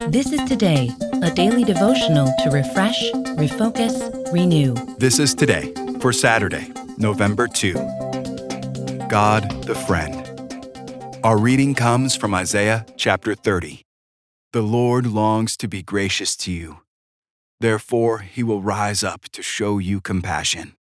This is Today, a daily devotional to refresh, refocus, renew. This is Today for Saturday, November 2. God the Friend. Our reading comes from Isaiah chapter 30. The Lord longs to be gracious to you. Therefore, he will rise up to show you compassion.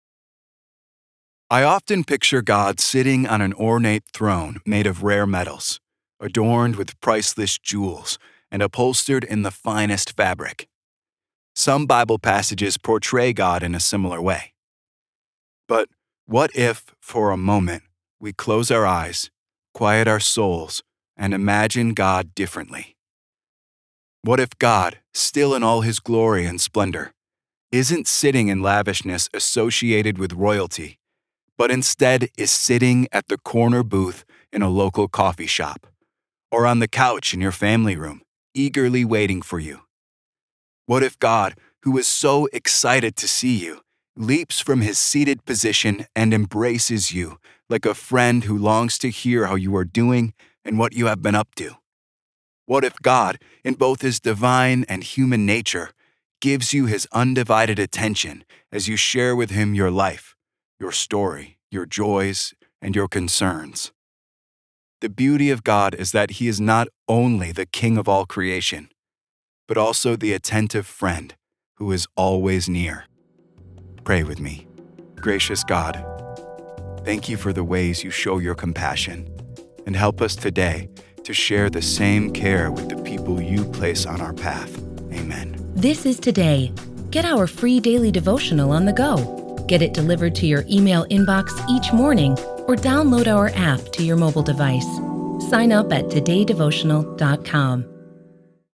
I often picture God sitting on an ornate throne made of rare metals, adorned with priceless jewels, and upholstered in the finest fabric. Some Bible passages portray God in a similar way. But what if, for a moment, we close our eyes, quiet our souls, and imagine God differently? What if God, still in all his glory and splendor, isn't sitting in lavishness associated with royalty, but instead is sitting at the corner booth in a local coffee shop, or on the couch in your family room, eagerly waiting for you? What if God, who is so excited to see you, leaps from his seated position and embraces you like a friend who longs to hear how you are doing and what you have been up to? What if God, in both his divine and human nature, gives you his undivided attention as you share with him your life, your story, your joys, and your concerns? The beauty of God is that he is not only the King of all creation, but also the attentive friend who is always near. Pray with me. Gracious God, thank you for the ways you show your compassion, and help us today to share the same care with the people you place on our path. Amen. This is Today. Get our free daily devotional on the go. Get it delivered to your email inbox each morning or download our app to your mobile device. Sign up at todaydevotional.com.